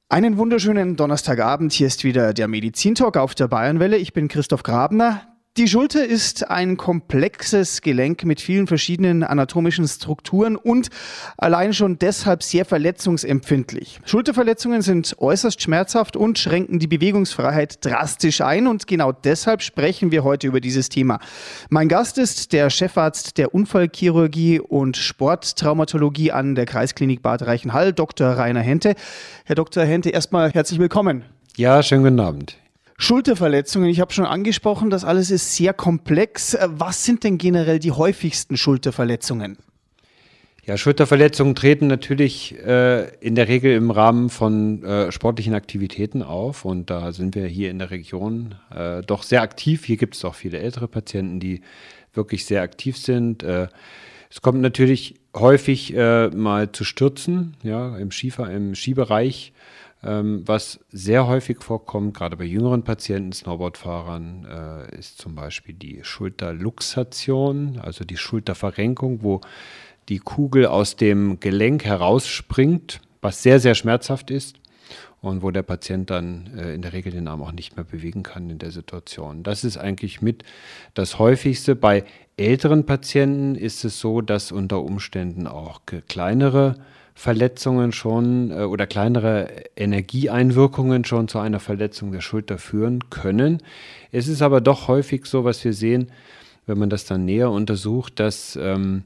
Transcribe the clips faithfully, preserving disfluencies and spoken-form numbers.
Einen wunderschönen Donnerstagabend. Hier ist wieder der Medizintalk auf der Bayernwelle. Ich bin Christoph Grabner. Die Schulter ist ein komplexes Gelenk mit vielen verschiedenen anatomischen Strukturen und allein schon deshalb sehr verletzungsempfindlich. Schulterverletzungen sind äußerst schmerzhaft und schränken die Bewegungsfreiheit drastisch ein und genau deshalb sprechen wir heute über dieses Thema. Mein Gast ist der Chefarzt der Unfallchirurgie und Sporttraumatologie an der Kreisklinik Bad Reichenhall, Doktor Rainer Hente. Herr Doktor Hente, erstmal herzlich willkommen. Ja, schönen guten Abend. Schulterverletzungen, ich habe schon angesprochen, das alles ist sehr komplex. Was sind denn generell die häufigsten Schulterverletzungen? Ja, Schulterverletzungen treten natürlich äh, in der Regel im Rahmen von äh, sportlichen Aktivitäten auf und da sind wir hier in der Region äh, doch sehr aktiv. Hier gibt es auch viele ältere Patienten, die wirklich sehr aktiv sind. Äh, es kommt natürlich häufig äh, mal zu Stürzen, ja, im Skifahr, im Skibereich. Was sehr häufig vorkommt, gerade bei jüngeren Patienten, Snowboardfahrern, äh, ist zum Beispiel die Schulterluxation, also die Schulterverrenkung, wo die Kugel aus dem Gelenk herausspringt, was sehr, sehr schmerzhaft ist und wo der Patient dann äh, in der Regel den Arm auch nicht mehr bewegen kann in der Situation. Das ist eigentlich mit das Häufigste. Bei älteren Patienten ist es so, dass unter Umständen auch kleinere Verletzungen schon äh, oder kleinere Energieeinwirkungen schon zu einer Verletzung der Schulter führen können. Es ist aber doch häufig so, was wir sehen, wenn man das dann näher untersucht, dass ähm,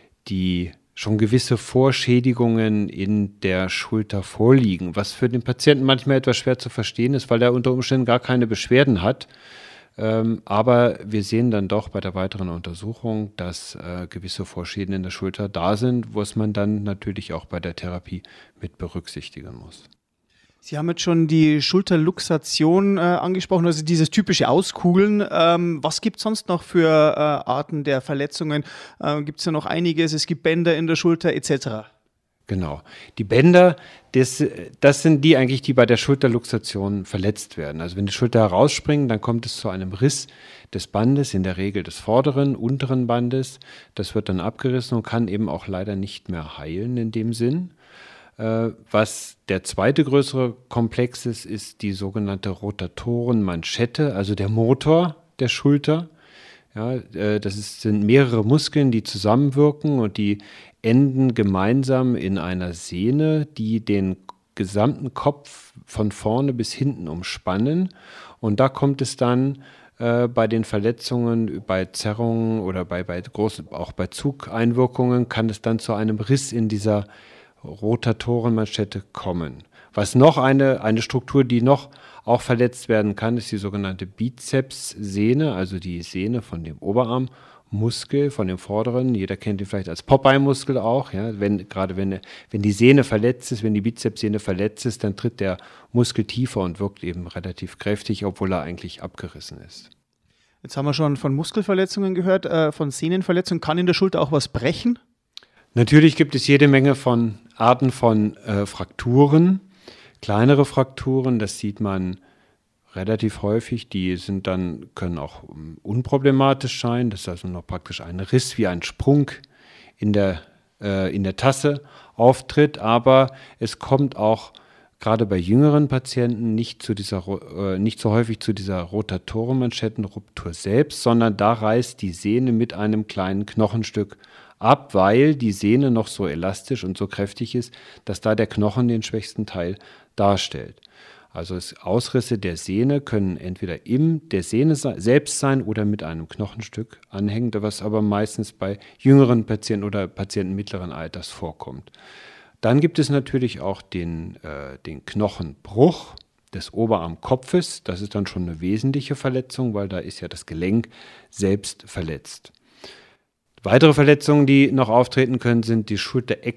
die schon gewisse Vorschädigungen in der Schulter vorliegen, was für den Patienten manchmal etwas schwer zu verstehen ist, weil er unter Umständen gar keine Beschwerden hat. Ähm, aber wir sehen dann doch bei der weiteren Untersuchung, dass äh, gewisse Vorschäden in der Schulter da sind, was man dann natürlich auch bei der Therapie mit berücksichtigen muss. Sie haben jetzt schon die Schulterluxation äh, angesprochen, also dieses typische Auskugeln. Ähm, was gibt es sonst noch für äh, Arten der Verletzungen? Äh, gibt es ja noch einiges, es gibt Bänder in der Schulter et cetera. Genau. Die Bänder, das, das sind die eigentlich, die bei der Schulterluxation verletzt werden. Also wenn die Schulter herausspringen, dann kommt es zu einem Riss des Bandes, in der Regel des vorderen, unteren Bandes. Das wird dann abgerissen und kann eben auch leider nicht mehr heilen in dem Sinn. Äh, was der zweite größere Komplex ist, ist die sogenannte Rotatorenmanschette, also der Motor der Schulter. Ja, äh, das ist, sind mehrere Muskeln, die zusammenwirken und die enden gemeinsam in einer Sehne, die den gesamten Kopf von vorne bis hinten umspannen. Und da kommt es dann äh, bei den Verletzungen, bei Zerrungen oder bei, bei großen, auch bei Zugeinwirkungen, kann es dann zu einem Riss in dieser Rotatorenmanschette kommen. Was noch eine, eine Struktur, die noch auch verletzt werden kann, ist die sogenannte Bizepssehne, also die Sehne von dem Oberarmmuskel, von dem vorderen. Jeder kennt ihn vielleicht als Popeye-Muskel auch. Ja, wenn, gerade wenn, wenn die Sehne verletzt ist, wenn die Bizepssehne verletzt ist, dann tritt der Muskel tiefer und wirkt eben relativ kräftig, obwohl er eigentlich abgerissen ist. Jetzt haben wir schon von Muskelverletzungen gehört, äh, von Sehnenverletzungen. Kann in der Schulter auch was brechen? Natürlich gibt es jede Menge von Arten von äh, Frakturen. Kleinere Frakturen, das sieht man relativ häufig, die sind dann, können auch unproblematisch sein. Das ist also noch praktisch ein Riss wie ein Sprung in der, äh, in der Tasse auftritt, aber es kommt auch gerade bei jüngeren Patienten nicht, zu dieser, äh, nicht so häufig zu dieser Rotatorenmanschettenruptur selbst, sondern da reißt die Sehne mit einem kleinen Knochenstück ab, weil die Sehne noch so elastisch und so kräftig ist, dass da der Knochen den schwächsten Teil darstellt. Also es, Ausrisse der Sehne können entweder in der Sehne selbst sein oder mit einem Knochenstück anhängend, was aber meistens bei jüngeren Patienten oder Patienten mittleren Alters vorkommt. Dann gibt es natürlich auch den, äh, den Knochenbruch des Oberarmkopfes. Das ist dann schon eine wesentliche Verletzung, weil da ist ja das Gelenk selbst verletzt. Weitere Verletzungen, die noch auftreten können, sind die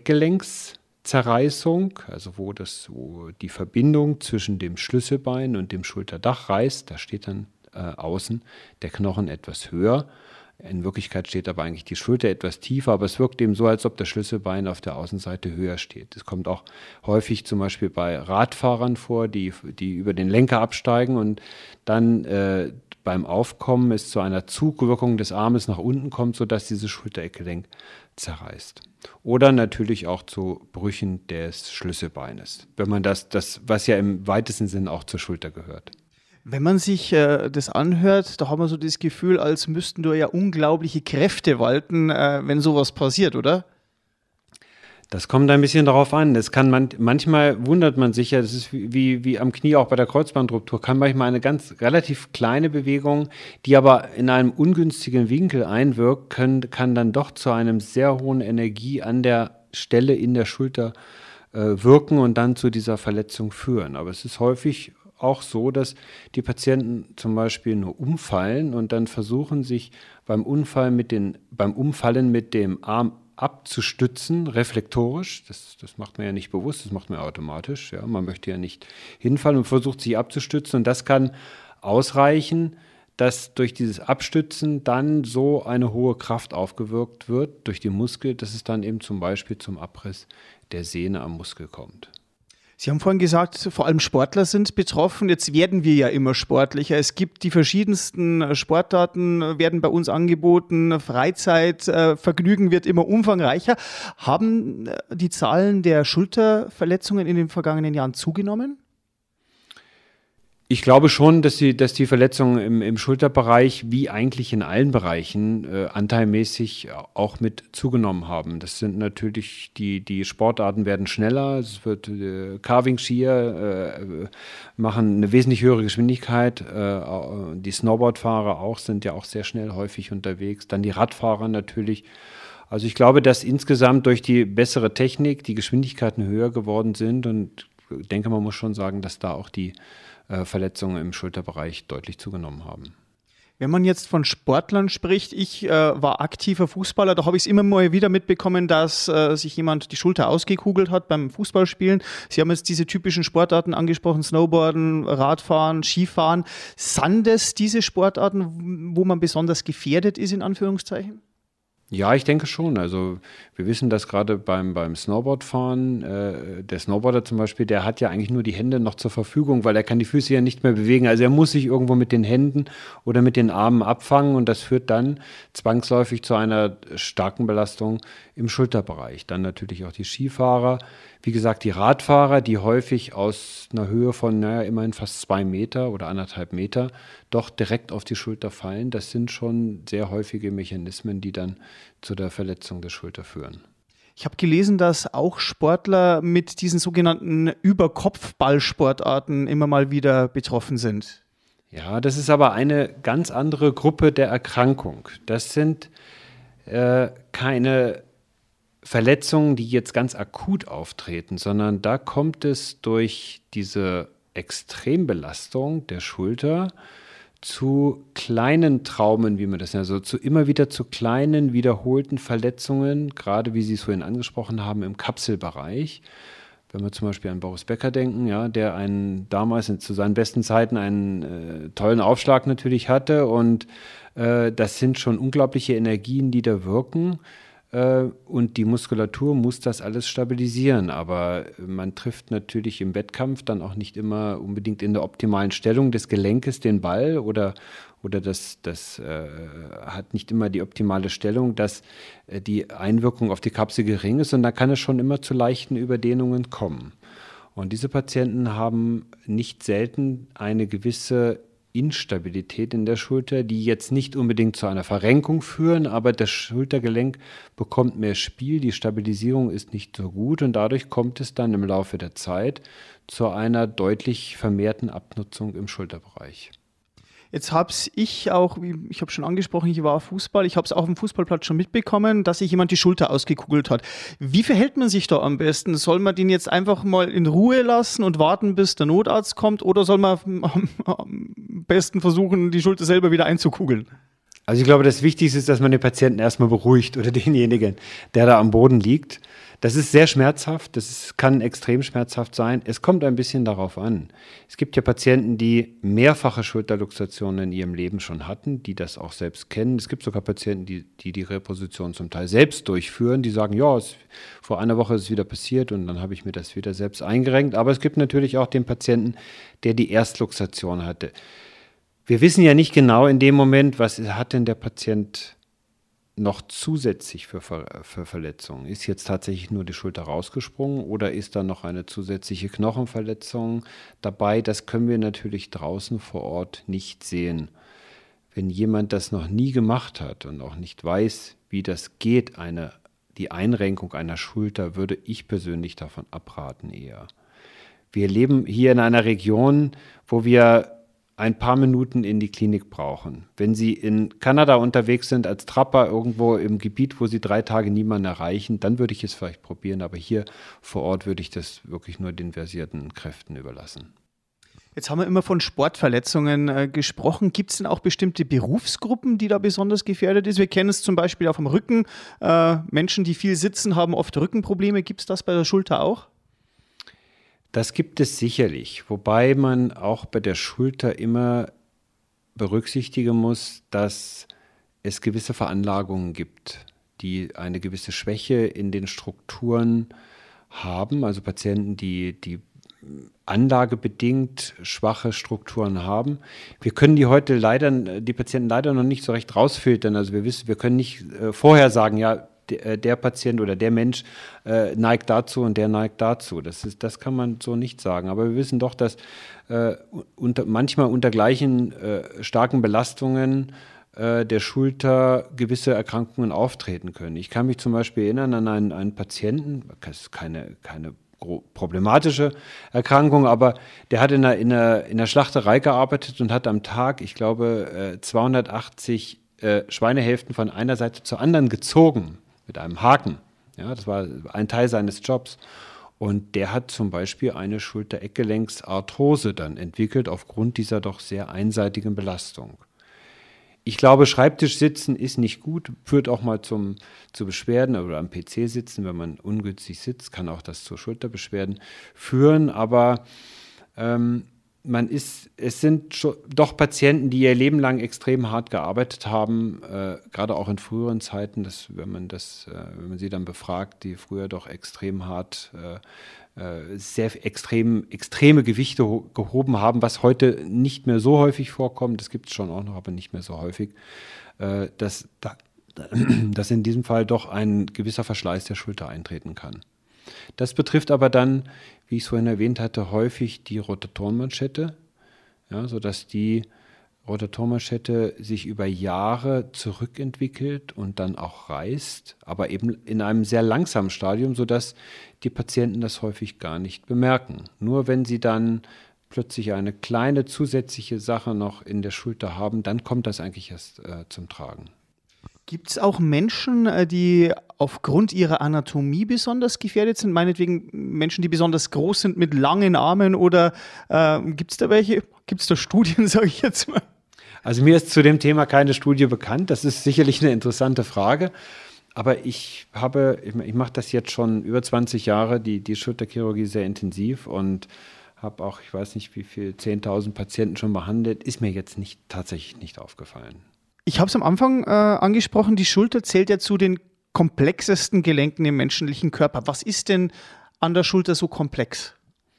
Schulter-Eckgelenkszerreißung, also wo, das, wo die Verbindung zwischen dem Schlüsselbein und dem Schulterdach reißt. Da steht dann äh, außen der Knochen etwas höher. In Wirklichkeit steht aber eigentlich die Schulter etwas tiefer, aber es wirkt eben so, als ob das Schlüsselbein auf der Außenseite höher steht. Das kommt auch häufig zum Beispiel bei Radfahrern vor, die, die über den Lenker absteigen und dann äh, beim Aufkommen es zu einer Zugwirkung des Armes nach unten kommt, sodass dieses Schultereckgelenk zerreißt. Oder natürlich auch zu Brüchen des Schlüsselbeines, wenn man das, das, was ja im weitesten Sinn auch zur Schulter gehört. Wenn man sich äh, das anhört, da hat man so das Gefühl, als müssten da ja unglaubliche Kräfte walten, äh, wenn sowas passiert, oder? Das kommt ein bisschen darauf an. Es kann man, manchmal wundert man sich ja, das ist wie, wie, wie am Knie auch bei der Kreuzbandruptur, kann manchmal eine ganz relativ kleine Bewegung, die aber in einem ungünstigen Winkel einwirkt, können, kann dann doch zu einem sehr hohen Energie an der Stelle in der Schulter äh, wirken und dann zu dieser Verletzung führen. Aber es ist häufig auch so, dass die Patienten zum Beispiel nur umfallen und dann versuchen, sich beim Unfall mit den, beim Umfallen mit dem Arm abzustützen, reflektorisch. Das, das macht man ja nicht bewusst, das macht man automatisch. Ja. Man möchte ja nicht hinfallen und versucht, sich abzustützen. Und das kann ausreichen, dass durch dieses Abstützen dann so eine hohe Kraft aufgewirkt wird durch die Muskel, dass es dann eben zum Beispiel zum Abriss der Sehne am Muskel kommt. Sie haben vorhin gesagt, vor allem Sportler sind betroffen. Jetzt werden wir ja immer sportlicher. Es gibt die verschiedensten Sportarten, werden bei uns angeboten. Freizeitvergnügen wird immer umfangreicher. Haben die Zahlen der Schulterverletzungen in den vergangenen Jahren zugenommen? Ich glaube schon, dass die, dass die Verletzungen im, im Schulterbereich, wie eigentlich in allen Bereichen, äh, anteilmäßig auch mit zugenommen haben. Das sind natürlich, die, die Sportarten werden schneller, es wird äh, Carving-Skier äh, machen eine wesentlich höhere Geschwindigkeit, äh, die Snowboardfahrer auch sind ja auch sehr schnell häufig unterwegs, dann die Radfahrer natürlich. Also ich glaube, dass insgesamt durch die bessere Technik die Geschwindigkeiten höher geworden sind und ich denke, man muss schon sagen, dass da auch die Verletzungen im Schulterbereich deutlich zugenommen haben. Wenn man jetzt von Sportlern spricht, ich äh, war aktiver Fußballer, da habe ich es immer mal wieder mitbekommen, dass äh, sich jemand die Schulter ausgekugelt hat beim Fußballspielen. Sie haben jetzt diese typischen Sportarten angesprochen, Snowboarden, Radfahren, Skifahren. Sind das diese Sportarten, wo man besonders gefährdet ist, in Anführungszeichen? Ja, ich denke schon. Also wir wissen, dass gerade beim, beim Snowboardfahren, äh, der Snowboarder zum Beispiel, der hat ja eigentlich nur die Hände noch zur Verfügung, weil er kann die Füße ja nicht mehr bewegen. Also er muss sich irgendwo mit den Händen oder mit den Armen abfangen und das führt dann zwangsläufig zu einer starken Belastung im Schulterbereich. Dann natürlich auch die Skifahrer, wie gesagt, die Radfahrer, die häufig aus einer Höhe von, naja, immerhin fast zwei Meter oder anderthalb Meter doch direkt auf die Schulter fallen. Das sind schon sehr häufige Mechanismen, die dann zu der Verletzung der Schulter führen. Ich habe gelesen, dass auch Sportler mit diesen sogenannten Überkopfballsportarten immer mal wieder betroffen sind. Ja, das ist aber eine ganz andere Gruppe der Erkrankung. Das sind äh, keine Verletzungen, die jetzt ganz akut auftreten, sondern da kommt es durch diese Extrembelastung der Schulter zu kleinen Traumen, wie man das nennt, also zu immer wieder zu kleinen, wiederholten Verletzungen, gerade wie Sie es vorhin angesprochen haben, im Kapselbereich. Wenn wir zum Beispiel an Boris Becker denken, ja, der einen damals zu seinen besten Zeiten einen äh, tollen Aufschlag natürlich hatte und äh, das sind schon unglaubliche Energien, die da wirken. Und die Muskulatur muss das alles stabilisieren, aber man trifft natürlich im Wettkampf dann auch nicht immer unbedingt in der optimalen Stellung des Gelenkes den Ball oder, oder das, das äh, hat nicht immer die optimale Stellung, dass äh, die Einwirkung auf die Kapsel gering ist und da kann es schon immer zu leichten Überdehnungen kommen. Und diese Patienten haben nicht selten eine gewisse Instabilität in der Schulter, die jetzt nicht unbedingt zu einer Verrenkung führen, aber das Schultergelenk bekommt mehr Spiel, die Stabilisierung ist nicht so gut und dadurch kommt es dann im Laufe der Zeit zu einer deutlich vermehrten Abnutzung im Schulterbereich. Jetzt habe ich auch, ich habe schon angesprochen, ich war Fußball, ich habe es auf dem Fußballplatz schon mitbekommen, dass sich jemand die Schulter ausgekugelt hat. Wie verhält man sich da am besten? Soll man den jetzt einfach mal in Ruhe lassen und warten, bis der Notarzt kommt oder soll man am, am besten versuchen, die Schulter selber wieder einzukugeln? Also ich glaube, das Wichtigste ist, dass man den Patienten erstmal beruhigt oder denjenigen, der da am Boden liegt. Das ist sehr schmerzhaft, das ist, kann extrem schmerzhaft sein. Es kommt ein bisschen darauf an. Es gibt ja Patienten, die mehrfache Schulterluxationen in ihrem Leben schon hatten, die das auch selbst kennen. Es gibt sogar Patienten, die die, die Reposition zum Teil selbst durchführen, die sagen, ja, es, vor einer Woche ist es wieder passiert und dann habe ich mir das wieder selbst eingerenkt. Aber es gibt natürlich auch den Patienten, der die Erstluxation hatte. Wir wissen ja nicht genau in dem Moment, was hat denn der Patient noch zusätzlich für, Ver für Verletzungen. Ist jetzt tatsächlich nur die Schulter rausgesprungen oder ist da noch eine zusätzliche Knochenverletzung dabei? Das können wir natürlich draußen vor Ort nicht sehen. Wenn jemand das noch nie gemacht hat und auch nicht weiß, wie das geht, eine, die Einrenkung einer Schulter, würde ich persönlich davon abraten eher. Wir leben hier in einer Region, wo wir ein paar Minuten in die Klinik brauchen. Wenn Sie in Kanada unterwegs sind als Trapper irgendwo im Gebiet, wo Sie drei Tage niemanden erreichen, dann würde ich es vielleicht probieren, aber hier vor Ort würde ich das wirklich nur den versierten Kräften überlassen. Jetzt haben wir immer von Sportverletzungen äh, gesprochen. Gibt es denn auch bestimmte Berufsgruppen, die da besonders gefährdet ist? Wir kennen es zum Beispiel auf dem Rücken. Äh, Menschen, die viel sitzen, haben oft Rückenprobleme. Gibt es das bei der Schulter auch? Das gibt es sicherlich, wobei man auch bei der Schulter immer berücksichtigen muss, dass es gewisse Veranlagungen gibt, die eine gewisse Schwäche in den Strukturen haben. Also Patienten, die, die anlagebedingt schwache Strukturen haben. Wir können die heute leider, die Patienten leider noch nicht so recht rausfiltern. Also wir wissen, wir können nicht äh, vorher sagen, ja, der, der Patient oder der Mensch äh, neigt dazu und der neigt dazu. Das ist, das kann man so nicht sagen. Aber wir wissen doch, dass äh, unter, manchmal unter gleichen äh, starken Belastungen äh, der Schulter gewisse Erkrankungen auftreten können. Ich kann mich zum Beispiel erinnern an einen, einen Patienten, das ist keine, keine problematische Erkrankung, aber der hat in der, in, der, in der Schlachterei gearbeitet und hat am Tag, ich glaube, zweihundertachtzig äh, Schweinehälften von einer Seite zur anderen gezogen mit einem Haken. Ja, das war ein Teil seines Jobs. Und der hat zum Beispiel eine Schulter-Eckgelenksarthrose dann entwickelt aufgrund dieser doch sehr einseitigen Belastung. Ich glaube, Schreibtischsitzen ist nicht gut, führt auch mal zum, zu Beschwerden oder am P C sitzen, wenn man ungünstig sitzt, kann auch das zu Schulterbeschwerden führen. Aber ähm, man ist, es sind schon, doch Patienten, die ihr Leben lang extrem hart gearbeitet haben, äh, gerade auch in früheren Zeiten, dass, wenn man das, äh, wenn man sie dann befragt, die früher doch extrem hart äh, sehr extrem, extreme Gewichte ho- gehoben haben, was heute nicht mehr so häufig vorkommt, das gibt es schon auch noch, aber nicht mehr so häufig, äh, dass, da, dass in diesem Fall doch ein gewisser Verschleiß der Schulter eintreten kann. Das betrifft aber dann, wie ich es vorhin erwähnt hatte, häufig die Rotatorenmanschette, ja, sodass die Rotatormanschette sich über Jahre zurückentwickelt und dann auch reißt, aber eben in einem sehr langsamen Stadium, sodass die Patienten das häufig gar nicht bemerken. Nur wenn sie dann plötzlich eine kleine zusätzliche Sache noch in der Schulter haben, dann kommt das eigentlich erst äh, zum Tragen. Gibt es auch Menschen, die aufgrund ihrer Anatomie besonders gefährdet sind? Meinetwegen Menschen, die besonders groß sind mit langen Armen oder äh, gibt es da welche? Gibt es da Studien, sage ich jetzt mal? Also mir ist zu dem Thema keine Studie bekannt. Das ist sicherlich eine interessante Frage. Aber ich habe, ich, ich mache das jetzt schon über zwanzig Jahre, die, die Schulterchirurgie sehr intensiv und habe auch, ich weiß nicht wie viel, zehntausend Patienten schon behandelt. Ist mir jetzt nicht, tatsächlich nicht aufgefallen. Ich habe es am Anfang äh, angesprochen, die Schulter zählt ja zu den komplexesten Gelenken im menschlichen Körper. Was ist denn an der Schulter so komplex?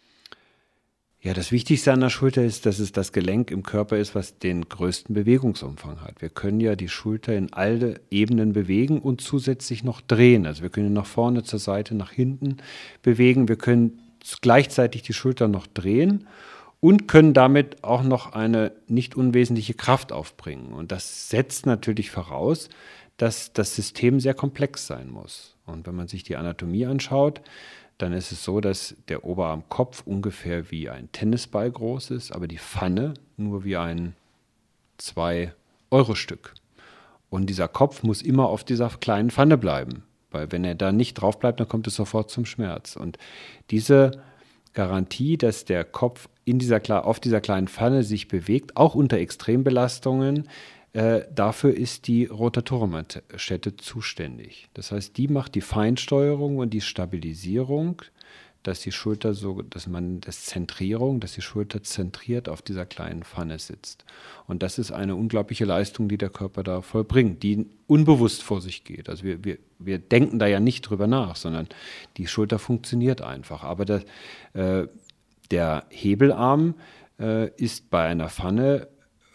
Ja, das Wichtigste an der Schulter ist, dass es das Gelenk im Körper ist, was den größten Bewegungsumfang hat. Wir können ja die Schulter in alle Ebenen bewegen und zusätzlich noch drehen. Also wir können nach vorne, zur Seite, nach hinten bewegen. Wir können gleichzeitig die Schulter noch drehen und können damit auch noch eine nicht unwesentliche Kraft aufbringen. Und das setzt natürlich voraus, dass das System sehr komplex sein muss. Und wenn man sich die Anatomie anschaut, dann ist es so, dass der Oberarmkopf ungefähr wie ein Tennisball groß ist, aber die Pfanne nur wie ein zwei Euro Stück. Und dieser Kopf muss immer auf dieser kleinen Pfanne bleiben, weil wenn er da nicht drauf bleibt, dann kommt es sofort zum Schmerz. Und diese Garantie, dass der Kopf in dieser, auf dieser kleinen Pfanne sich bewegt, auch unter Extrembelastungen, Äh, dafür ist die Rotatorenmanschette zuständig. Das heißt, die macht die Feinsteuerung und die Stabilisierung, dass die Schulter so, dass man das Zentrierung, dass die Schulter zentriert auf dieser kleinen Pfanne sitzt. Und das ist eine unglaubliche Leistung, die der Körper da vollbringt, die unbewusst vor sich geht. Also wir, wir, wir denken da ja nicht drüber nach, sondern die Schulter funktioniert einfach. Aber das, äh, der Hebelarm äh, ist bei einer Pfanne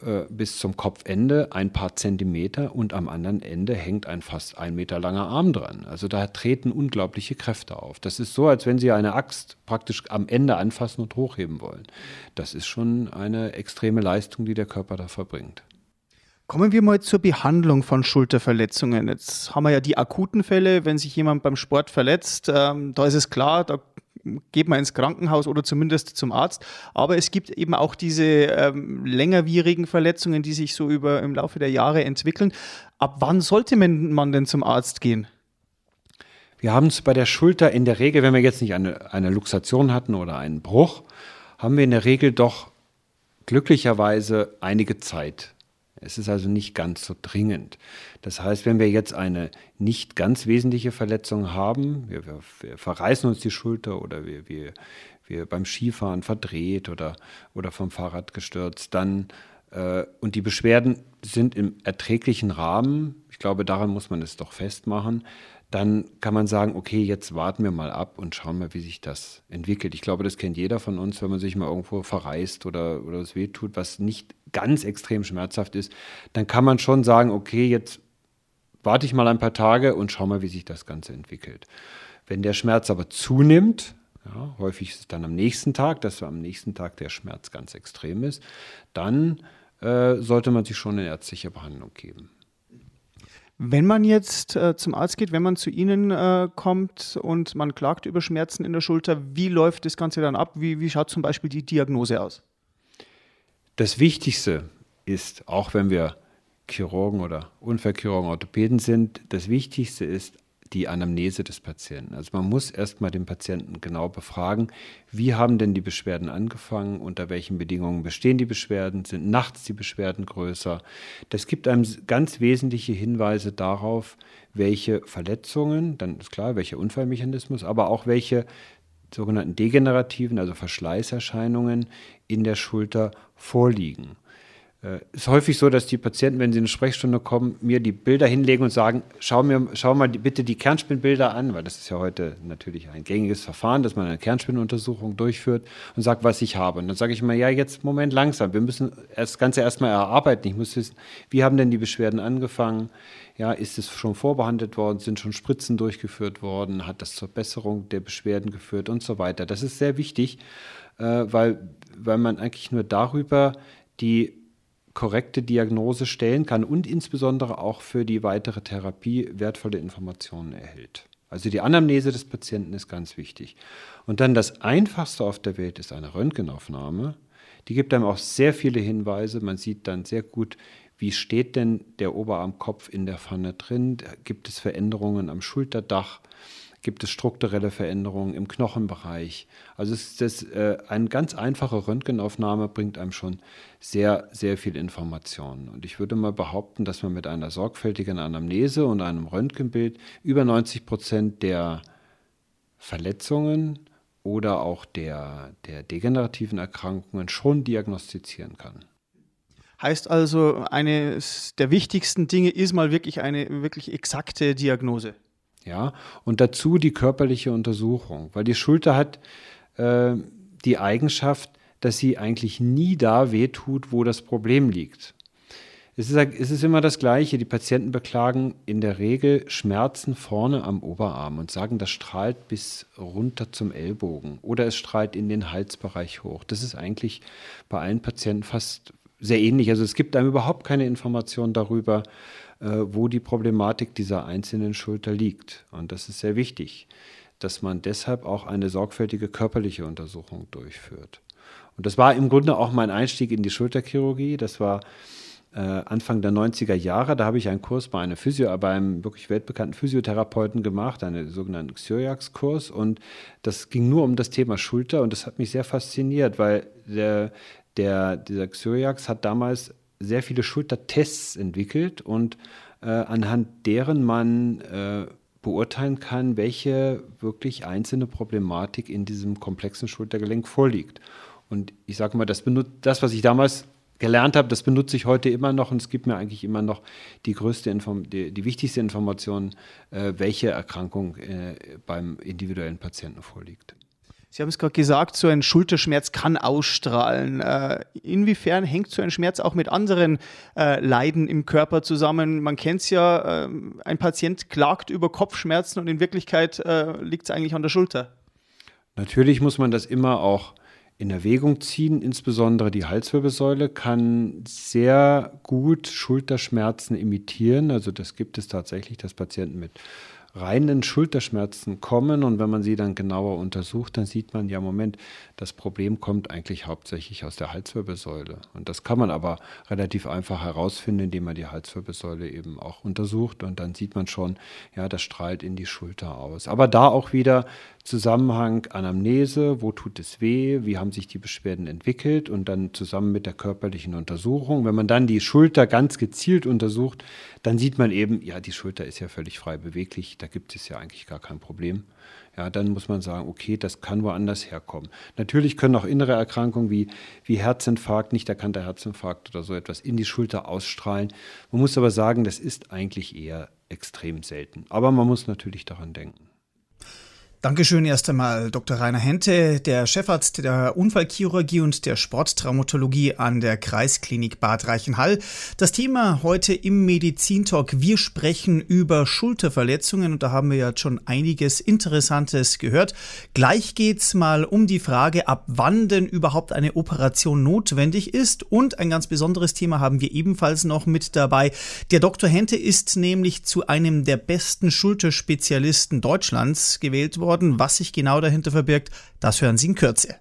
äh, bis zum Kopfende ein paar Zentimeter und am anderen Ende hängt ein fast ein Meter langer Arm dran. Also da treten unglaubliche Kräfte auf. Das ist so, als wenn Sie eine Axt praktisch am Ende anfassen und hochheben wollen. Das ist schon eine extreme Leistung, die der Körper da verbringt. Kommen wir mal zur Behandlung von Schulterverletzungen. Jetzt haben wir ja die akuten Fälle, wenn sich jemand beim Sport verletzt, ähm, da ist es klar, da geht man ins Krankenhaus oder zumindest zum Arzt. Aber es gibt eben auch diese ähm, längerwierigen Verletzungen, die sich so über im Laufe der Jahre entwickeln. Ab wann sollte man denn zum Arzt gehen? Wir haben es bei der Schulter in der Regel, wenn wir jetzt nicht eine, eine Luxation hatten oder einen Bruch, haben wir in der Regel doch glücklicherweise einige Zeit. Es ist also nicht ganz so dringend. Das heißt, wenn wir jetzt eine nicht ganz wesentliche Verletzung haben, wir, wir, wir verreißen uns die Schulter oder wir, wir, wir beim Skifahren verdreht oder, oder vom Fahrrad gestürzt, dann äh, und die Beschwerden sind im erträglichen Rahmen, ich glaube, daran muss man es doch festmachen, dann kann man sagen, okay, jetzt warten wir mal ab und schauen mal, wie sich das entwickelt. Ich glaube, das kennt jeder von uns, wenn man sich mal irgendwo verreißt oder, oder es wehtut, was nicht ganz extrem schmerzhaft ist, dann kann man schon sagen, okay, jetzt warte ich mal ein paar Tage und schau mal, wie sich das Ganze entwickelt. Wenn der Schmerz aber zunimmt, ja, häufig ist es dann am nächsten Tag, dass am nächsten Tag der Schmerz ganz extrem ist, dann äh, sollte man sich schon eine ärztliche Behandlung geben. Wenn man jetzt äh, zum Arzt geht, wenn man zu Ihnen äh, kommt und man klagt über Schmerzen in der Schulter, wie läuft das Ganze dann ab? Wie, wie schaut zum Beispiel die Diagnose aus? Das Wichtigste ist, auch wenn wir Chirurgen oder Unfallchirurgen, Orthopäden sind, das Wichtigste ist die Anamnese des Patienten. Also man muss erstmal den Patienten genau befragen, wie haben denn die Beschwerden angefangen, unter welchen Bedingungen bestehen die Beschwerden, sind nachts die Beschwerden größer. Das gibt einem ganz wesentliche Hinweise darauf, welche Verletzungen, dann ist klar, welcher Unfallmechanismus, aber auch welche sogenannten degenerativen, also Verschleißerscheinungen in der Schulter vorliegen. Es ist häufig so, dass die Patienten, wenn sie in eine Sprechstunde kommen, mir die Bilder hinlegen und sagen, schau mir, schau mal die, bitte die Kernspinnbilder an, weil das ist ja heute natürlich ein gängiges Verfahren, dass man eine Kernspinnuntersuchung durchführt und sagt, was ich habe. Und dann sage ich mal, ja, jetzt Moment langsam, wir müssen das Ganze erstmal erarbeiten. Ich muss wissen, wie haben denn die Beschwerden angefangen? Ja, ist es schon vorbehandelt worden? Sind schon Spritzen durchgeführt worden? Hat das zur Besserung der Beschwerden geführt und so weiter? Das ist sehr wichtig, weil, weil man eigentlich nur darüber die korrekte Diagnose stellen kann und insbesondere auch für die weitere Therapie wertvolle Informationen erhält. Also die Anamnese des Patienten ist ganz wichtig. Und dann das Einfachste auf der Welt ist eine Röntgenaufnahme. Die gibt einem auch sehr viele Hinweise. Man sieht dann sehr gut, wie steht denn der Oberarmkopf in der Pfanne drin? Gibt es Veränderungen am Schulterdach? Gibt es strukturelle Veränderungen im Knochenbereich? Also es ist das, äh, eine ganz einfache Röntgenaufnahme bringt einem schon sehr, sehr viel Informationen. Und ich würde mal behaupten, dass man mit einer sorgfältigen Anamnese und einem Röntgenbild über neunzig Prozent der Verletzungen oder auch der, der degenerativen Erkrankungen schon diagnostizieren kann. Heißt also, eines der wichtigsten Dinge ist mal wirklich eine wirklich exakte Diagnose. Ja, und dazu die körperliche Untersuchung, weil die Schulter hat äh, die Eigenschaft, dass sie eigentlich nie da wehtut, wo das Problem liegt. Es ist, es ist immer das Gleiche, die Patienten beklagen in der Regel Schmerzen vorne am Oberarm und sagen, das strahlt bis runter zum Ellbogen oder es strahlt in den Halsbereich hoch. Das ist eigentlich bei allen Patienten fast sehr ähnlich. Also es gibt einem überhaupt keine Information darüber, wo die Problematik dieser einzelnen Schulter liegt. Und das ist sehr wichtig, dass man deshalb auch eine sorgfältige körperliche Untersuchung durchführt. Und das war im Grunde auch mein Einstieg in die Schulterchirurgie. Das war äh, Anfang der neunziger Jahre. Da habe ich einen Kurs bei, einer Physio, bei einem wirklich weltbekannten Physiotherapeuten gemacht, einen sogenannten Xyriax-Kurs. Und das ging nur um das Thema Schulter. Und das hat mich sehr fasziniert, weil der, der, dieser Xyriax hat damals sehr viele Schultertests entwickelt und äh, anhand deren man äh, beurteilen kann, welche wirklich einzelne Problematik in diesem komplexen Schultergelenk vorliegt. Und ich sage mal, das, benut- das, was ich damals gelernt habe, das benutze ich heute immer noch und es gibt mir eigentlich immer noch die größte, Inform- die, die wichtigste Information, äh, welche Erkrankung äh, beim individuellen Patienten vorliegt. Sie haben es gerade gesagt, so ein Schulterschmerz kann ausstrahlen. Äh, inwiefern hängt so ein Schmerz auch mit anderen äh, Leiden im Körper zusammen? Man kennt es ja, äh, ein Patient klagt über Kopfschmerzen und in Wirklichkeit äh, liegt es eigentlich an der Schulter. Natürlich muss man das immer auch in Erwägung ziehen. Insbesondere die Halswirbelsäule kann sehr gut Schulterschmerzen imitieren. Also das gibt es tatsächlich, dass Patienten mit reinen Schulterschmerzen kommen, und wenn man sie dann genauer untersucht, dann sieht man ja, Moment, das Problem kommt eigentlich hauptsächlich aus der Halswirbelsäule. Und das kann man aber relativ einfach herausfinden, indem man die Halswirbelsäule eben auch untersucht, und dann sieht man schon, ja, das strahlt in die Schulter aus. Aber da auch wieder Zusammenhang Anamnese, wo tut es weh, wie haben sich die Beschwerden entwickelt, und dann zusammen mit der körperlichen Untersuchung. Wenn man dann die Schulter ganz gezielt untersucht, dann sieht man eben, ja, die Schulter ist ja völlig frei beweglich, da gibt es ja eigentlich gar kein Problem. Ja, dann muss man sagen, okay, das kann woanders herkommen. Natürlich können auch innere Erkrankungen wie, wie Herzinfarkt, nicht erkannter Herzinfarkt oder so etwas in die Schulter ausstrahlen. Man muss aber sagen, das ist eigentlich eher extrem selten. Aber man muss natürlich daran denken. Dankeschön erst einmal Doktor Rainer Hente, der Chefarzt der Unfallchirurgie und der Sporttraumatologie an der Kreisklinik Bad Reichenhall. Das Thema heute im Medizintalk: Wir sprechen über Schulterverletzungen, und da haben wir ja schon einiges Interessantes gehört. Gleich geht's mal um die Frage, ab wann denn überhaupt eine Operation notwendig ist, und ein ganz besonderes Thema haben wir ebenfalls noch mit dabei. Der Doktor Hente ist nämlich zu einem der besten Schulterspezialisten Deutschlands gewählt worden. Was sich genau dahinter verbirgt, das hören Sie in Kürze.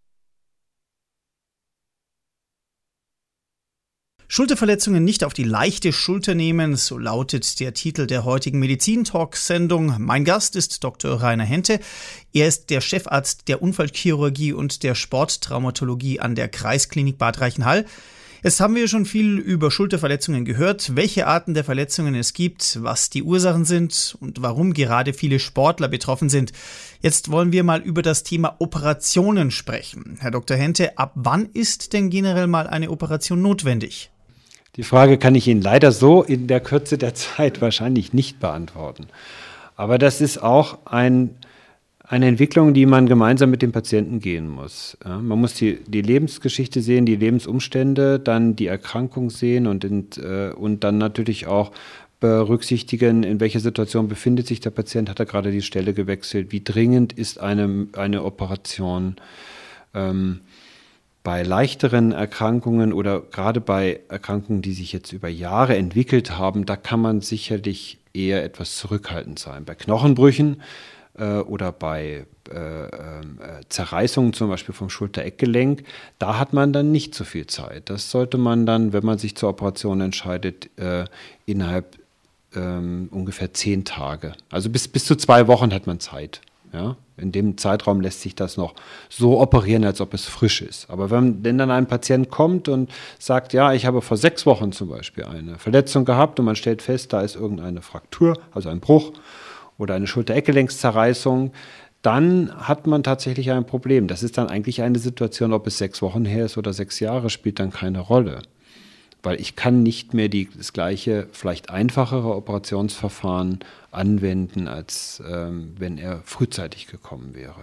Schulterverletzungen nicht auf die leichte Schulter nehmen, so lautet der Titel der heutigen Medizin-Talk-Sendung. Mein Gast ist Doktor Rainer Hente. Er ist der Chefarzt der Unfallchirurgie und der Sporttraumatologie an der Kreisklinik Bad Reichenhall. Jetzt haben wir schon viel über Schulterverletzungen gehört, welche Arten der Verletzungen es gibt, was die Ursachen sind und warum gerade viele Sportler betroffen sind. Jetzt wollen wir mal über das Thema Operationen sprechen. Herr Doktor Hente, ab wann ist denn generell mal eine Operation notwendig? Die Frage kann ich Ihnen leider so in der Kürze der Zeit wahrscheinlich nicht beantworten. Aber das ist auch ein Eine Entwicklung, die man gemeinsam mit dem Patienten gehen muss. Ja, man muss die, die Lebensgeschichte sehen, die Lebensumstände, dann die Erkrankung sehen und, in, äh, und dann natürlich auch berücksichtigen, in welcher Situation befindet sich der Patient, hat er gerade die Stelle gewechselt, wie dringend ist eine, eine Operation. Ähm, bei leichteren Erkrankungen oder gerade bei Erkrankungen, die sich jetzt über Jahre entwickelt haben, da kann man sicherlich eher etwas zurückhaltend sein. Bei Knochenbrüchen oder bei äh, äh, Zerreißungen zum Beispiel vom Schulter-Eckgelenk, da hat man dann nicht so viel Zeit. Das sollte man dann, wenn man sich zur Operation entscheidet, äh, innerhalb äh, ungefähr zehn Tage. Also bis, bis zu zwei Wochen hat man Zeit. Ja? In dem Zeitraum lässt sich das noch so operieren, als ob es frisch ist. Aber wenn, wenn dann ein Patient kommt und sagt, ja, ich habe vor sechs Wochen zum Beispiel eine Verletzung gehabt und man stellt fest, da ist irgendeine Fraktur, also ein Bruch, oder eine Schulter-Eckgelenkszerreißung, dann hat man tatsächlich ein Problem. Das ist dann eigentlich eine Situation, ob es sechs Wochen her ist oder sechs Jahre, spielt dann keine Rolle. Weil ich kann nicht mehr die, das gleiche, vielleicht einfachere Operationsverfahren anwenden, als ähm, wenn er frühzeitig gekommen wäre.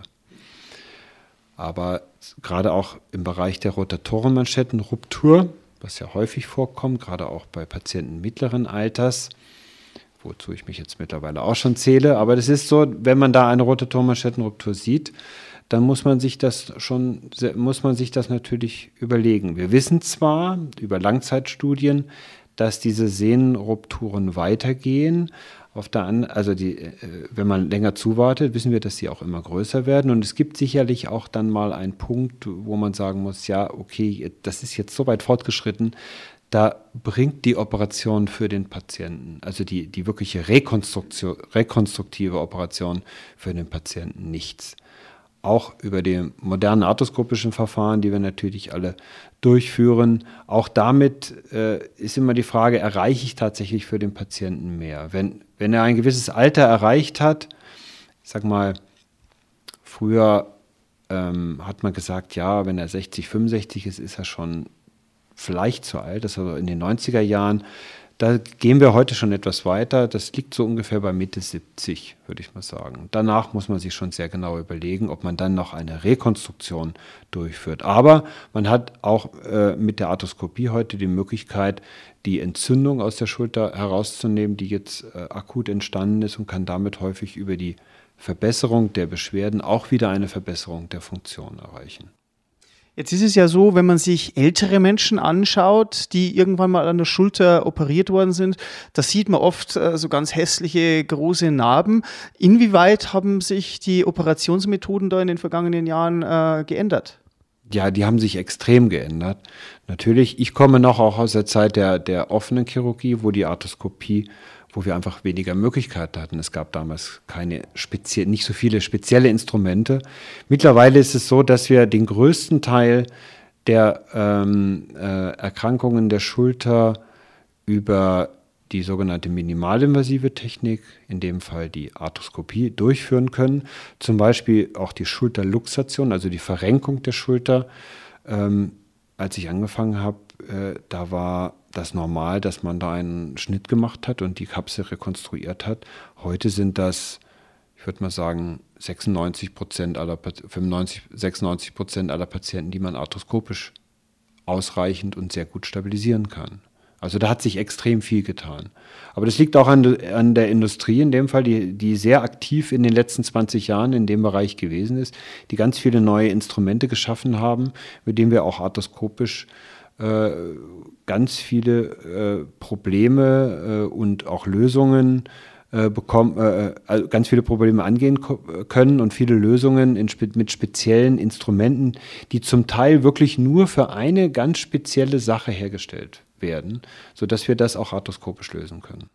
Aber gerade auch im Bereich der Rotatorenmanschettenruptur, was ja häufig vorkommt, gerade auch bei Patienten mittleren Alters, wozu ich mich jetzt mittlerweile auch schon zähle. Aber das ist so, wenn man da eine Rotatorenmanschettenruptur sieht, dann muss man sich das schon, muss man sich das natürlich überlegen. Wir wissen zwar über Langzeitstudien, dass diese Sehnenrupturen weitergehen. Auf der an, also die, wenn man länger zuwartet, wissen wir, dass sie auch immer größer werden. Und es gibt sicherlich auch dann mal einen Punkt, wo man sagen muss, ja, okay, das ist jetzt so weit fortgeschritten, da bringt die Operation für den Patienten, also die, die wirkliche Rekonstruktion, rekonstruktive Operation für den Patienten nichts. Auch über die modernen arthroskopischen Verfahren, die wir natürlich alle durchführen, auch damit äh, ist immer die Frage, erreiche ich tatsächlich für den Patienten mehr? Wenn, wenn er ein gewisses Alter erreicht hat, ich sag mal, früher ähm, hat man gesagt, ja, wenn er sechzig, fünfundsechzig ist, ist er schon vielleicht zu alt, das war in den neunziger Jahren, Da gehen wir heute schon etwas weiter. Das liegt so ungefähr bei Mitte siebzig, würde ich mal sagen. Danach muss man sich schon sehr genau überlegen, ob man dann noch eine Rekonstruktion durchführt. Aber man hat auch äh, mit der Arthroskopie heute die Möglichkeit, die Entzündung aus der Schulter herauszunehmen, die jetzt äh, akut entstanden ist, und kann damit häufig über die Verbesserung der Beschwerden auch wieder eine Verbesserung der Funktion erreichen. Jetzt ist es ja so, wenn man sich ältere Menschen anschaut, die irgendwann mal an der Schulter operiert worden sind, da sieht man oft äh, so ganz hässliche, große Narben. Inwieweit haben sich die Operationsmethoden da in den vergangenen Jahren äh, geändert? Ja, die haben sich extrem geändert. Natürlich, ich komme noch auch aus der Zeit der, der offenen Chirurgie, wo die Arthroskopie, wo wir einfach weniger Möglichkeiten hatten. Es gab damals keine spezie- nicht so viele spezielle Instrumente. Mittlerweile ist es so, dass wir den größten Teil der ähm, äh, Erkrankungen der Schulter über die sogenannte minimalinvasive Technik, in dem Fall die Arthroskopie, durchführen können. Zum Beispiel auch die Schulterluxation, also die Verrenkung der Schulter. Ähm, als ich angefangen habe, äh, da war das normal, dass man da einen Schnitt gemacht hat und die Kapsel rekonstruiert hat. Heute sind das, ich würde mal sagen, sechsundneunzig Prozent aller, fünfundneunzig, sechsundneunzig Prozent aller Patienten, die man arthroskopisch ausreichend und sehr gut stabilisieren kann. Also da hat sich extrem viel getan. Aber das liegt auch an, an der Industrie in dem Fall, die, die sehr aktiv in den letzten zwanzig Jahren in dem Bereich gewesen ist, die ganz viele neue Instrumente geschaffen haben, mit denen wir auch arthroskopisch äh, ganz viele äh, Probleme äh, und auch Lösungen äh, bekommen, äh, also ganz viele Probleme angehen ko- können und viele Lösungen in spe- mit speziellen Instrumenten, die zum Teil wirklich nur für eine ganz spezielle Sache hergestellt werden, sodass wir das auch arthroskopisch lösen können.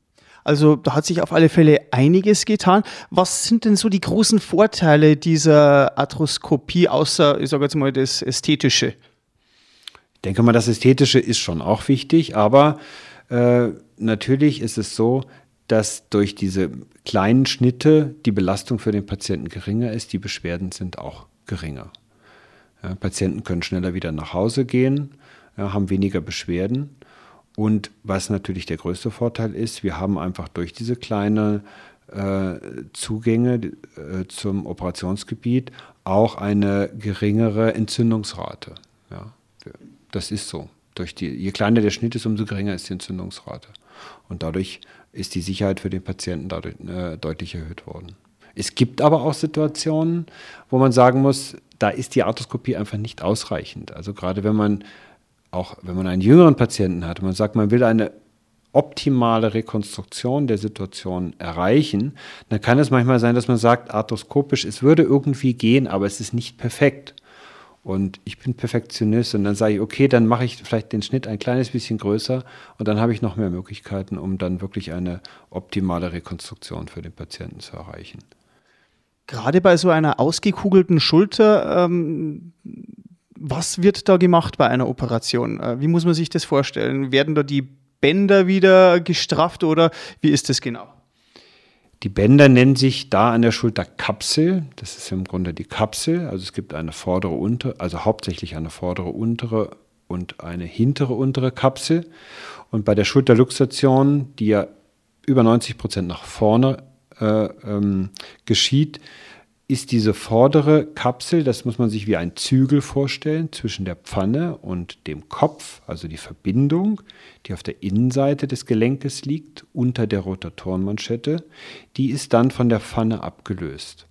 Also da hat sich auf alle Fälle einiges getan. Was sind denn so die großen Vorteile dieser Arthroskopie, außer, ich sage jetzt mal, das Ästhetische? Ich denke mal, das Ästhetische ist schon auch wichtig, aber äh, natürlich ist es so, dass durch diese kleinen Schnitte die Belastung für den Patienten geringer ist, die Beschwerden sind auch geringer. Ja, Patienten können schneller wieder nach Hause gehen, ja, haben weniger Beschwerden. Und was natürlich der größte Vorteil ist, wir haben einfach durch diese kleinen äh, Zugänge äh, zum Operationsgebiet auch eine geringere Entzündungsrate. Ja, das ist so. Durch die, je kleiner der Schnitt ist, umso geringer ist die Entzündungsrate. Und dadurch ist die Sicherheit für den Patienten dadurch äh, deutlich erhöht worden. Es gibt aber auch Situationen, wo man sagen muss, da ist die Arthroskopie einfach nicht ausreichend. Also gerade wenn man auch wenn man einen jüngeren Patienten hat und man sagt, man will eine optimale Rekonstruktion der Situation erreichen, dann kann es manchmal sein, dass man sagt, arthroskopisch, es würde irgendwie gehen, aber es ist nicht perfekt. Und ich bin Perfektionist und dann sage ich, okay, dann mache ich vielleicht den Schnitt ein kleines bisschen größer und dann habe ich noch mehr Möglichkeiten, um dann wirklich eine optimale Rekonstruktion für den Patienten zu erreichen. Gerade bei so einer ausgekugelten Schulter, ähm, was wird da gemacht bei einer Operation? Wie muss man sich das vorstellen? Werden da die Bänder wieder gestrafft oder wie ist das genau? Die Bänder nennen sich da an der Schulter Kapsel. Das ist im Grunde die Kapsel. Also es gibt eine vordere, untere, also hauptsächlich eine vordere, untere und eine hintere, untere Kapsel. Und bei der Schulterluxation, die ja über neunzig Prozent nach vorne äh, ähm, geschieht, ist diese vordere Kapsel, das muss man sich wie ein Zügel vorstellen, zwischen der Pfanne und dem Kopf, also die Verbindung, die auf der Innenseite des Gelenkes liegt, unter der Rotatorenmanschette, die ist dann von der Pfanne abgelöst.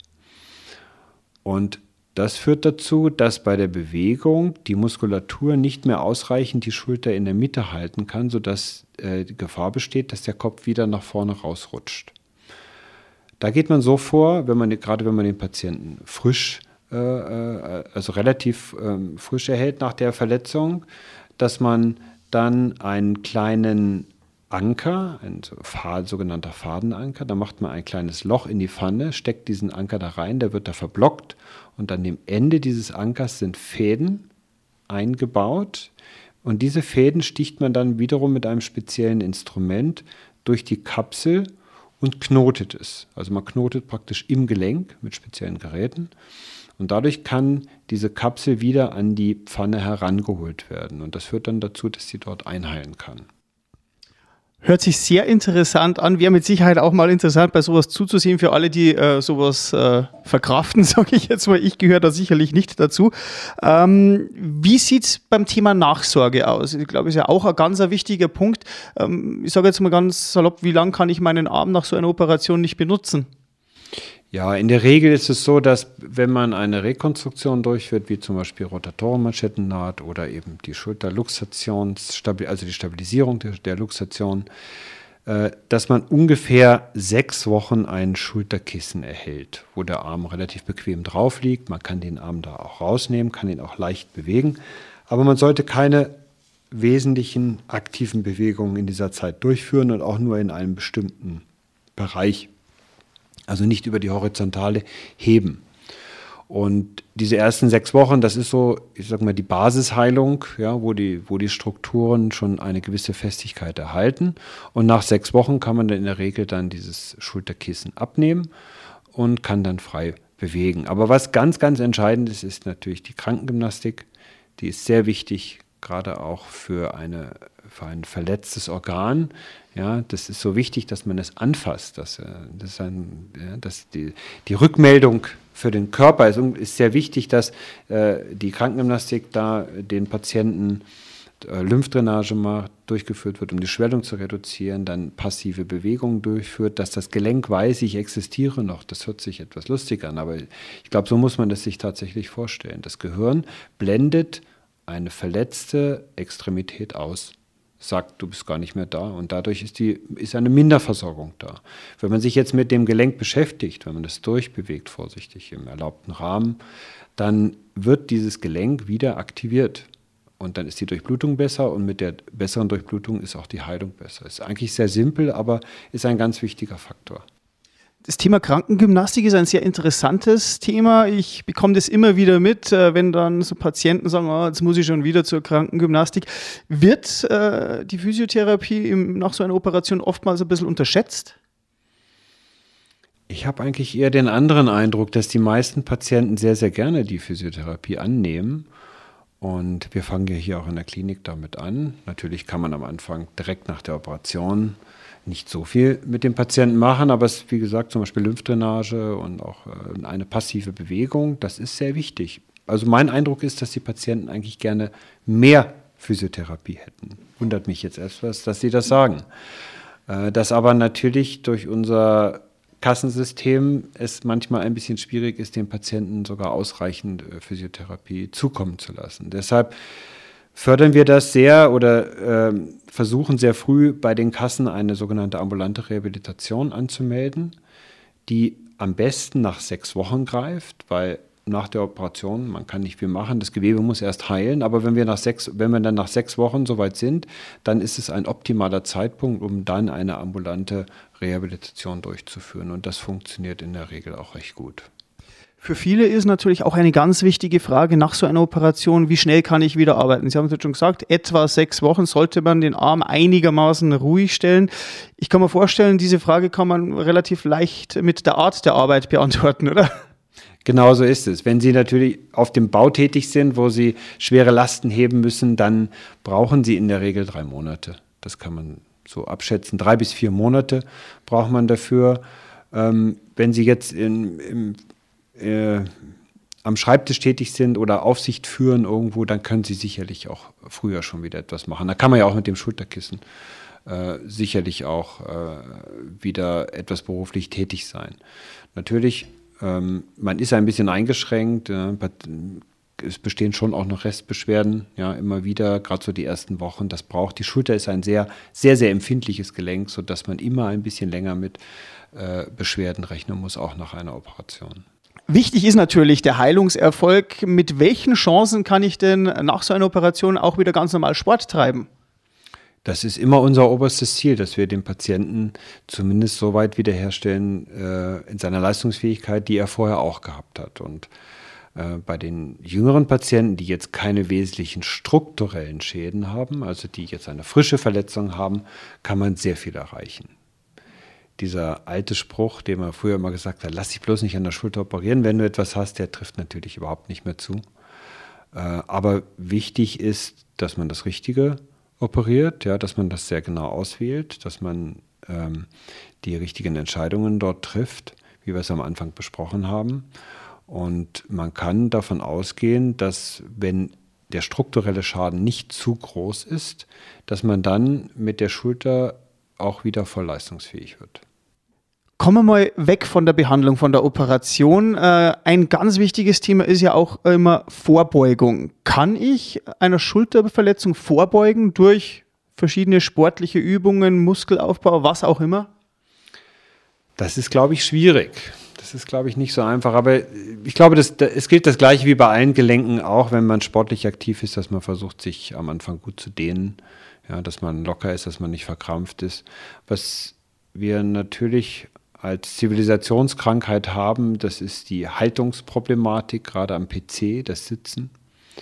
Und das führt dazu, dass bei der Bewegung die Muskulatur nicht mehr ausreichend die Schulter in der Mitte halten kann, sodass äh, die Gefahr besteht, dass der Kopf wieder nach vorne rausrutscht. Da geht man so vor, wenn man gerade wenn man den Patienten frisch, äh, also relativ äh, frisch erhält nach der Verletzung, dass man dann einen kleinen Anker, ein sogenannter Fadenanker, da macht man ein kleines Loch in die Pfanne, steckt diesen Anker da rein, der wird da verblockt und an dem Ende dieses Ankers sind Fäden eingebaut und diese Fäden sticht man dann wiederum mit einem speziellen Instrument durch die Kapsel und knotet es. Also man knotet praktisch im Gelenk mit speziellen Geräten und dadurch kann diese Kapsel wieder an die Pfanne herangeholt werden und das führt dann dazu, dass sie dort einheilen kann. Hört sich sehr interessant an. Wäre mit Sicherheit auch mal interessant, bei sowas zuzusehen für alle, die äh, sowas äh, verkraften, sage ich jetzt mal. Ich gehöre da sicherlich nicht dazu. Ähm, wie sieht es beim Thema Nachsorge aus? Ich glaube, ist ja auch ein ganz ein wichtiger Punkt. Ähm, ich sage jetzt mal ganz salopp, wie lange kann ich meinen Arm nach so einer Operation nicht benutzen? Ja, in der Regel ist es so, dass wenn man eine Rekonstruktion durchführt, wie zum Beispiel Rotatorenmanschettennaht oder eben die Schulterluxation, also die Stabilisierung der, der Luxation, äh, dass man ungefähr sechs Wochen ein Schulterkissen erhält, wo der Arm relativ bequem drauf liegt. Man kann den Arm da auch rausnehmen, kann ihn auch leicht bewegen, aber man sollte keine wesentlichen aktiven Bewegungen in dieser Zeit durchführen und auch nur in einem bestimmten Bereich. Also nicht über die Horizontale heben. Und diese ersten sechs Wochen, das ist so, ich sag mal, die Basisheilung, ja, wo die, wo die Strukturen schon eine gewisse Festigkeit erhalten. Und nach sechs Wochen kann man dann in der Regel dann dieses Schulterkissen abnehmen und kann dann frei bewegen. Aber was ganz, ganz entscheidend ist, ist natürlich die Krankengymnastik. Die ist sehr wichtig, gerade auch für, eine, für ein verletztes Organ. Ja, das ist so wichtig, dass man es anfasst. Dass, das ist ein, ja, dass die, die Rückmeldung für den Körper ist, ist sehr wichtig, dass äh, die Krankengymnastik da den Patienten äh, Lymphdrainage macht, durchgeführt wird, um die Schwellung zu reduzieren, dann passive Bewegungen durchführt, dass das Gelenk weiß, ich existiere noch. Das hört sich etwas lustig an, aber ich glaube, so muss man das sich tatsächlich vorstellen. Das Gehirn blendet eine verletzte Extremität aus, sagt, du bist gar nicht mehr da und dadurch ist, die, ist eine Minderversorgung da. Wenn man sich jetzt mit dem Gelenk beschäftigt, wenn man das durchbewegt, vorsichtig im erlaubten Rahmen, dann wird dieses Gelenk wieder aktiviert und dann ist die Durchblutung besser und mit der besseren Durchblutung ist auch die Heilung besser. Ist eigentlich sehr simpel, aber ist ein ganz wichtiger Faktor. Das Thema Krankengymnastik ist ein sehr interessantes Thema. Ich bekomme das immer wieder mit, wenn dann so Patienten sagen, oh, jetzt muss ich schon wieder zur Krankengymnastik. Wird äh, die Physiotherapie im, nach so einer Operation oftmals ein bisschen unterschätzt? Ich habe eigentlich eher den anderen Eindruck, dass die meisten Patienten sehr, sehr gerne die Physiotherapie annehmen. Und wir fangen ja hier auch in der Klinik damit an. Natürlich kann man am Anfang direkt nach der Operation nicht so viel mit dem Patienten machen, aber es ist, wie gesagt, zum Beispiel Lymphdrainage und auch äh, eine passive Bewegung, das ist sehr wichtig. Also mein Eindruck ist, dass die Patienten eigentlich gerne mehr Physiotherapie hätten. Wundert mich jetzt etwas, dass sie das sagen. Äh, dass aber natürlich durch unser Kassensystem es manchmal ein bisschen schwierig ist, den Patienten sogar ausreichend äh, Physiotherapie zukommen zu lassen. Deshalb fördern wir das sehr oder äh, versuchen sehr früh bei den Kassen eine sogenannte ambulante Rehabilitation anzumelden, die am besten nach sechs Wochen greift, weil nach der Operation, man kann nicht viel machen, das Gewebe muss erst heilen, aber wenn wir, nach sechs, wenn wir dann nach sechs Wochen soweit sind, dann ist es ein optimaler Zeitpunkt, um dann eine ambulante Rehabilitation durchzuführen und das funktioniert in der Regel auch recht gut. Für viele ist natürlich auch eine ganz wichtige Frage nach so einer Operation, wie schnell kann ich wieder arbeiten? Sie haben es jetzt schon gesagt, etwa sechs Wochen sollte man den Arm einigermaßen ruhig stellen. Ich kann mir vorstellen, diese Frage kann man relativ leicht mit der Art der Arbeit beantworten, oder? Genau so ist es. Wenn Sie natürlich auf dem Bau tätig sind, wo Sie schwere Lasten heben müssen, dann brauchen Sie in der Regel drei Monate. Das kann man so abschätzen. Drei bis vier Monate braucht man dafür. Ähm, wenn Sie jetzt in, im Äh, am Schreibtisch tätig sind oder Aufsicht führen irgendwo, dann können Sie sicherlich auch früher schon wieder etwas machen. Da kann man ja auch mit dem Schulterkissen äh, sicherlich auch äh, wieder etwas beruflich tätig sein. Natürlich, ähm, man ist ein bisschen eingeschränkt, äh, es bestehen schon auch noch Restbeschwerden, ja, immer wieder, gerade so die ersten Wochen, das braucht. Die Schulter ist ein sehr, sehr, sehr empfindliches Gelenk, sodass man immer ein bisschen länger mit äh, Beschwerden rechnen muss, auch nach einer Operation. Wichtig ist natürlich der Heilungserfolg. Mit welchen Chancen kann ich denn nach so einer Operation auch wieder ganz normal Sport treiben? Das ist immer unser oberstes Ziel, dass wir den Patienten zumindest so weit wiederherstellen äh, in seiner Leistungsfähigkeit, die er vorher auch gehabt hat. Und äh, bei den jüngeren Patienten, die jetzt keine wesentlichen strukturellen Schäden haben, also die jetzt eine frische Verletzung haben, kann man sehr viel erreichen. Dieser alte Spruch, den man früher immer gesagt hat, lass dich bloß nicht an der Schulter operieren, wenn du etwas hast, der trifft natürlich überhaupt nicht mehr zu. Aber wichtig ist, dass man das Richtige operiert, ja, dass man das sehr genau auswählt, dass man ähm, die richtigen Entscheidungen dort trifft, wie wir es am Anfang besprochen haben. Und man kann davon ausgehen, dass wenn der strukturelle Schaden nicht zu groß ist, dass man dann mit der Schulter auch wieder voll leistungsfähig wird. Kommen wir mal weg von der Behandlung, von der Operation. Äh, ein ganz wichtiges Thema ist ja auch immer Vorbeugung. Kann ich einer Schulterverletzung vorbeugen durch verschiedene sportliche Übungen, Muskelaufbau, was auch immer? Das ist, glaube ich, schwierig. Das ist, glaube ich, nicht so einfach. Aber ich glaube, das, es gilt das Gleiche wie bei allen Gelenken, auch wenn man sportlich aktiv ist, dass man versucht, sich am Anfang gut zu dehnen, ja, dass man locker ist, dass man nicht verkrampft ist. Was wir natürlich als Zivilisationskrankheit haben, das ist die Haltungsproblematik, gerade am P C, das Sitzen.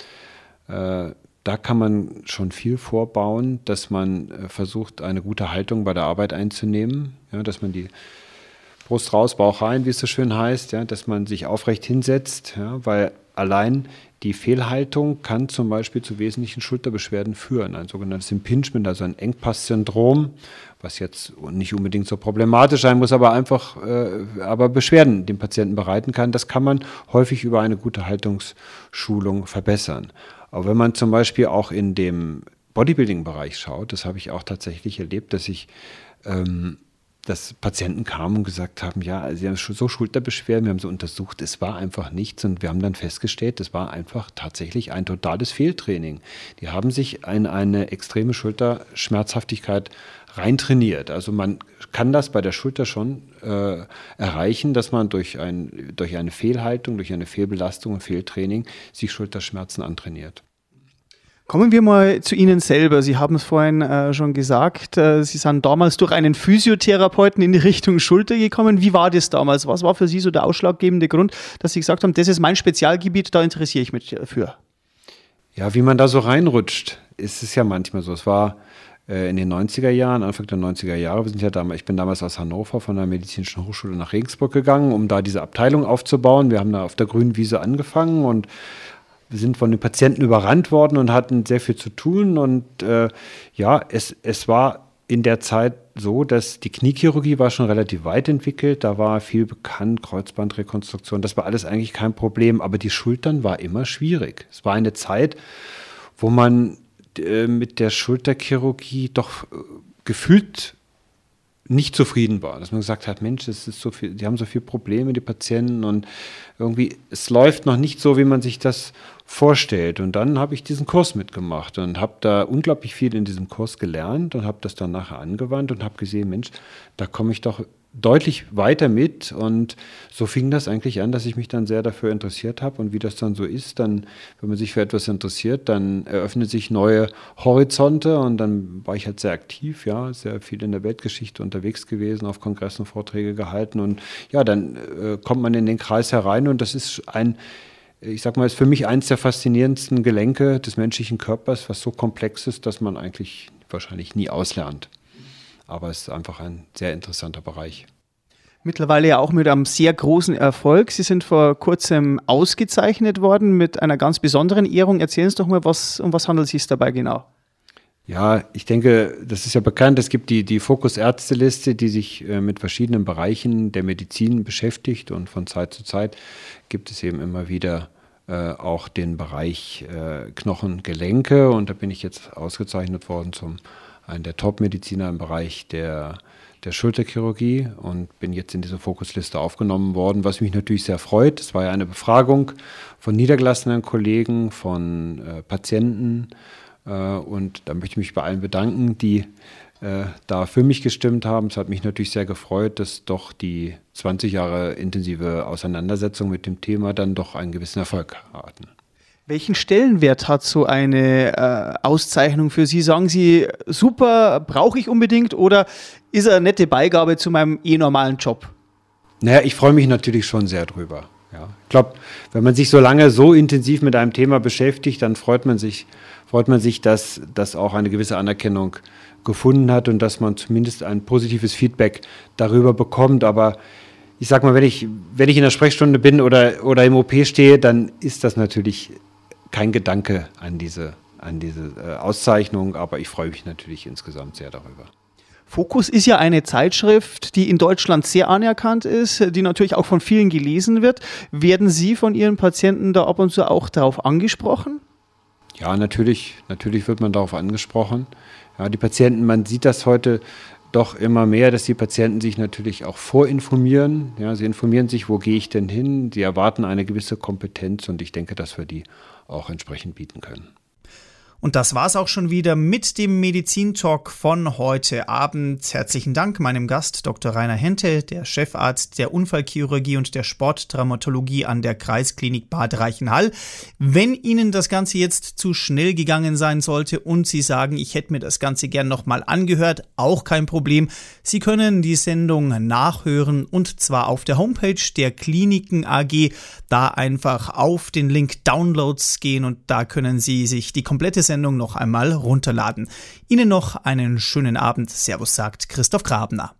Äh, da kann man schon viel vorbauen, dass man äh, versucht, eine gute Haltung bei der Arbeit einzunehmen, ja, dass man die Brust raus, Bauch rein, wie es so schön heißt, ja, dass man sich aufrecht hinsetzt, ja, weil allein die Fehlhaltung kann zum Beispiel zu wesentlichen Schulterbeschwerden führen. Ein sogenanntes Impingement, also ein Engpass-Syndrom, was jetzt nicht unbedingt so problematisch sein muss, aber einfach äh, aber Beschwerden dem Patienten bereiten kann. Das kann man häufig über eine gute Haltungsschulung verbessern. Aber wenn man zum Beispiel auch in dem Bodybuilding-Bereich schaut, das habe ich auch tatsächlich erlebt, dass ich ähm, dass Patienten kamen und gesagt haben, ja, sie haben so Schulterbeschwerden, wir haben sie untersucht, es war einfach nichts und wir haben dann festgestellt, es war einfach tatsächlich ein totales Fehltraining. Die haben sich in eine extreme Schulterschmerzhaftigkeit reintrainiert. Also man kann das bei der Schulter schon äh, erreichen, dass man durch, ein, durch eine Fehlhaltung, durch eine Fehlbelastung und Fehltraining sich Schulterschmerzen antrainiert. Kommen wir mal zu Ihnen selber. Sie haben es vorhin äh, schon gesagt, äh, Sie sind damals durch einen Physiotherapeuten in die Richtung Schulter gekommen. Wie war das damals? Was war für Sie so der ausschlaggebende Grund, dass Sie gesagt haben, das ist mein Spezialgebiet, da interessiere ich mich für? Ja, wie man da so reinrutscht, ist es ja manchmal so. Es war äh, in den neunziger Jahren, Anfang der neunziger Jahre, wir sind ja damals, ich bin damals aus Hannover von der Medizinischen Hochschule nach Regensburg gegangen, um da diese Abteilung aufzubauen. Wir haben da auf der grünen Wiese angefangen und wir sind von den Patienten überrannt worden und hatten sehr viel zu tun. Und äh, ja, es, es war in der Zeit so, dass die Kniechirurgie war schon relativ weit entwickelt. Da war viel bekannt, Kreuzbandrekonstruktion, das war alles eigentlich kein Problem. Aber die Schultern war immer schwierig. Es war eine Zeit, wo man äh, mit der Schulterchirurgie doch äh, gefühlt nicht zufrieden war, dass man gesagt hat, Mensch, es ist so viel, die haben so viele Probleme, die Patienten, und irgendwie, es läuft noch nicht so, wie man sich das vorstellt. Und dann habe ich diesen Kurs mitgemacht und habe da unglaublich viel in diesem Kurs gelernt und habe das dann nachher angewandt und habe gesehen, Mensch, da komme ich doch deutlich weiter mit. Und so fing das eigentlich an, dass ich mich dann sehr dafür interessiert habe. Und wie das dann so ist, dann, wenn man sich für etwas interessiert, dann eröffnen sich neue Horizonte. Und dann war ich halt sehr aktiv, ja, sehr viel in der Weltgeschichte unterwegs gewesen, auf Kongressen Vorträge gehalten. Und ja, dann äh, kommt man in den Kreis herein und das ist ein, ich sag mal, ist für mich eins der faszinierendsten Gelenke des menschlichen Körpers, was so komplex ist, dass man eigentlich wahrscheinlich nie auslernt. Aber es ist einfach ein sehr interessanter Bereich. Mittlerweile ja auch mit einem sehr großen Erfolg. Sie sind vor kurzem ausgezeichnet worden mit einer ganz besonderen Ehrung. Erzählen Sie doch mal, was, um was handelt es sich dabei genau? Ja, ich denke, das ist ja bekannt, es gibt die, die Fokus-Ärzte-Liste, die sich äh, mit verschiedenen Bereichen der Medizin beschäftigt, und von Zeit zu Zeit gibt es eben immer wieder äh, auch den Bereich äh, Knochen, Gelenke, und da bin ich jetzt ausgezeichnet worden zum einen der Top-Mediziner im Bereich der, der Schulterchirurgie und bin jetzt in diese Fokusliste aufgenommen worden, was mich natürlich sehr freut. Es war ja eine Befragung von niedergelassenen Kollegen, von äh, Patienten, äh, und da möchte ich mich bei allen bedanken, die äh, da für mich gestimmt haben. Es hat mich natürlich sehr gefreut, dass doch die zwanzig Jahre intensive Auseinandersetzung mit dem Thema dann doch einen gewissen Erfolg hatten. Welchen Stellenwert hat so eine äh, Auszeichnung für Sie? Sagen Sie, super, brauche ich unbedingt, oder ist er eine nette Beigabe zu meinem eh normalen Job? Naja, ich freue mich natürlich schon sehr drüber. Ja. Ich glaube, wenn man sich so lange so intensiv mit einem Thema beschäftigt, dann freut man sich, freut man sich, dass das auch eine gewisse Anerkennung gefunden hat und dass man zumindest ein positives Feedback darüber bekommt. Aber ich sag mal, wenn ich, wenn ich in der Sprechstunde bin oder, oder im O P stehe, dann ist das natürlich kein Gedanke an diese an diese äh, Auszeichnung, aber ich freue mich natürlich insgesamt sehr darüber. Fokus ist ja eine Zeitschrift, die in Deutschland sehr anerkannt ist, die natürlich auch von vielen gelesen wird. Werden Sie von Ihren Patienten da ab und zu auch darauf angesprochen? Ja, natürlich, natürlich wird man darauf angesprochen. Ja, die Patienten, man sieht das heute doch immer mehr, dass die Patienten sich natürlich auch vorinformieren. Ja, sie informieren sich, wo gehe ich denn hin? Sie erwarten eine gewisse Kompetenz und ich denke, dass wir die auch entsprechend bieten können. Und das war's auch schon wieder mit dem Medizin-Talk von heute Abend. Herzlichen Dank meinem Gast Doktor Rainer Hente, der Chefarzt der Unfallchirurgie und der Sporttraumatologie an der Kreisklinik Bad Reichenhall. Wenn Ihnen das Ganze jetzt zu schnell gegangen sein sollte und Sie sagen, ich hätte mir das Ganze gern nochmal angehört, auch kein Problem. Sie können die Sendung nachhören und zwar auf der Homepage der Kliniken A G. Da einfach auf den Link Downloads gehen und da können Sie sich die komplette Sendung noch einmal runterladen. Ihnen noch einen schönen Abend. Servus, sagt Christoph Grabner.